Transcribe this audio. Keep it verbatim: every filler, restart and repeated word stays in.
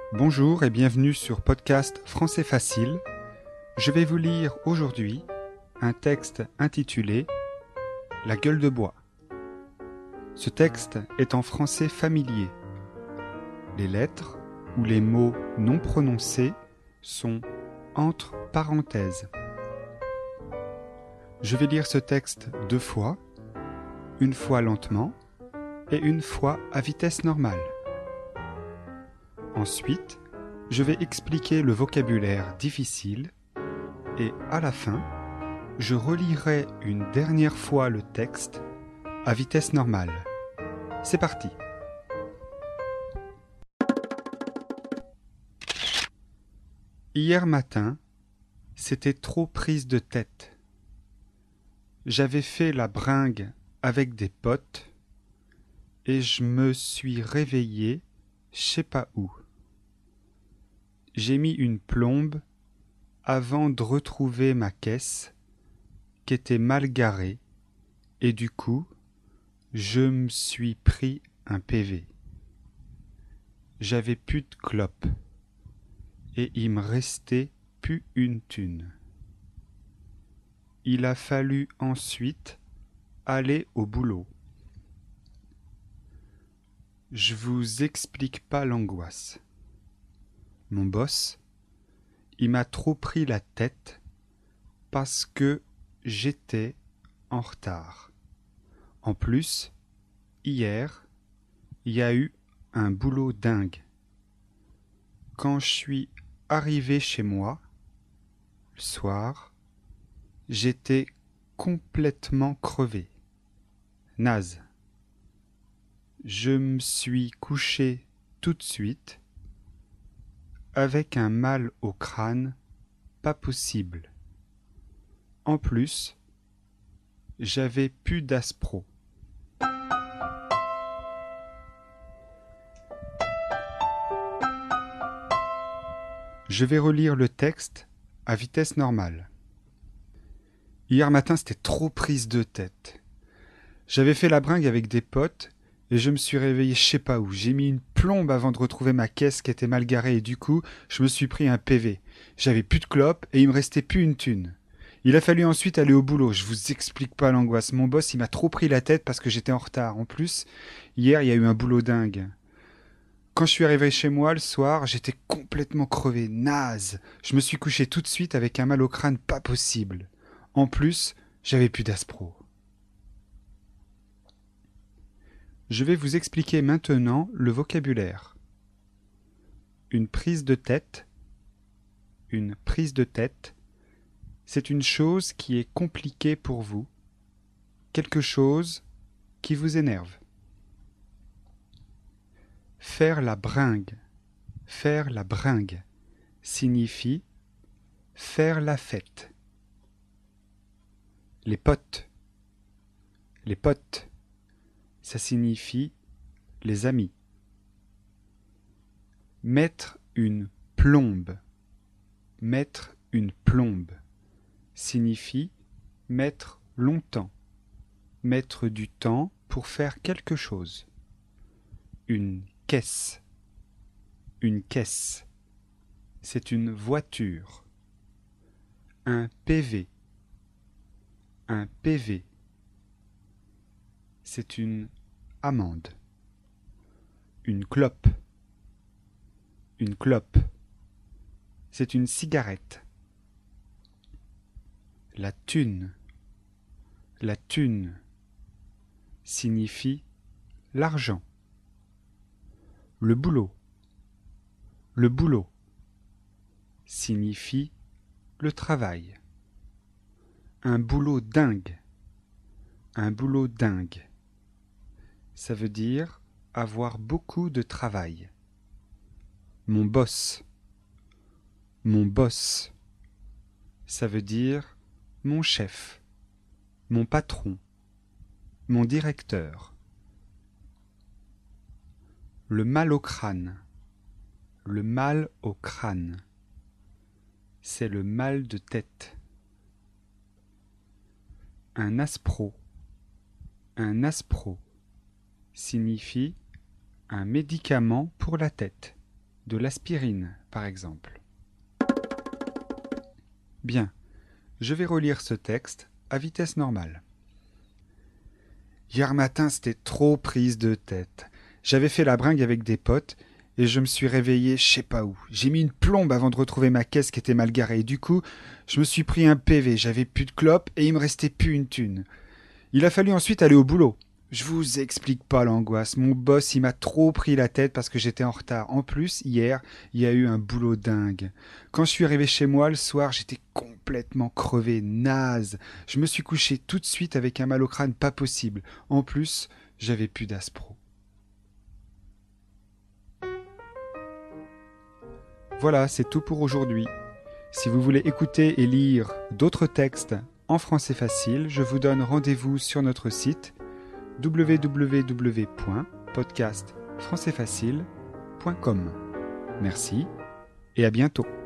Bonjour et bienvenue sur Podcast Français Facile. Je vais vous lire aujourd'hui un texte intitulé « La gueule de bois ». Ce texte est en français familier. Les lettres ou les mots non prononcés sont entre parenthèses. Je vais lire ce texte deux fois, une fois lentement et une fois à vitesse normale. Ensuite, je vais expliquer le vocabulaire difficile et à la fin, je relirai une dernière fois le texte à vitesse normale. C'est parti. Hier matin, c'était trop prise de tête. J'avais fait la bringue avec des potes et je me suis réveillé je sais pas où. J'ai mis une plombe avant de retrouver ma caisse qui était mal garée et du coup, je me suis pris un P V. J'avais plus de clope et il me restait plus une thune. Il a fallu ensuite aller au boulot. Je vous explique pas l'angoisse. Mon boss, il m'a trop pris la tête parce que j'étais en retard. En plus, hier, il y a eu un boulot dingue. Quand je suis arrivé chez moi, le soir, j'étais complètement crevé. Naze. Je me suis couché tout de suite avec un mal au crâne pas possible. En plus, j'avais plus d'aspro. Je vais relire le texte à vitesse normale. Hier matin, c'était trop prise de tête. J'avais fait la bringue avec des potes et je me suis réveillé je sais pas où. J'ai mis une plombe avant de retrouver ma caisse qui était mal garée et du coup, je me suis pris un P V. J'avais plus de clope et il me restait plus une thune. Il a fallu ensuite aller au boulot. Je vous explique pas l'angoisse. Mon boss, il m'a trop pris la tête parce que j'étais en retard. En plus, hier, il y a eu un boulot dingue. Quand je suis arrivé chez moi le soir, j'étais complètement crevé, naze. Je me suis couché tout de suite avec un mal au crâne pas possible. En plus, j'avais plus d'aspro. Je vais vous expliquer maintenant le vocabulaire. Une prise de tête. Une prise de tête, c'est une chose qui est compliquée pour vous, quelque chose qui vous énerve. Faire la bringue, faire la bringue signifie faire la fête. Les potes, les potes, ça signifie les amis. Mettre une plombe, mettre une plombe signifie mettre longtemps, mettre du temps pour faire quelque chose. Une caisse, une caisse, c'est une voiture. Un P V, un P V, c'est une amende. Une clope, une clope, c'est une cigarette. La thune, la thune signifie l'argent. Le boulot, le boulot signifie le travail. Un boulot dingue, un boulot dingue, ça veut dire avoir beaucoup de travail. Mon boss, mon boss, ça veut dire mon chef, mon patron, mon directeur. Le mal au crâne, le mal au crâne, c'est le mal de tête. Un aspro, un aspro signifie un médicament pour la tête, de l'aspirine, par exemple. Bien, je vais relire ce texte à vitesse normale. Hier matin, c'était trop prise de tête. J'avais fait la bringue avec des potes et je me suis réveillé je sais pas où. J'ai mis une plombe avant de retrouver ma caisse qui était mal garée. Du coup, je me suis pris un P V, j'avais plus de clope et il me restait plus une thune. Il a fallu ensuite aller au boulot. Je vous explique pas l'angoisse. Mon boss, il m'a trop pris la tête parce que j'étais en retard. En plus, hier, il y a eu un boulot dingue. Quand je suis arrivé chez moi le soir, j'étais complètement crevé, naze. Je me suis couché tout de suite avec un mal au crâne pas possible. En plus, j'avais plus d'aspro. Voilà, c'est tout pour aujourd'hui. Si vous voulez écouter et lire d'autres textes en français facile, je vous donne rendez-vous sur notre site w w w point podcast français facile point com. Merci et à bientôt.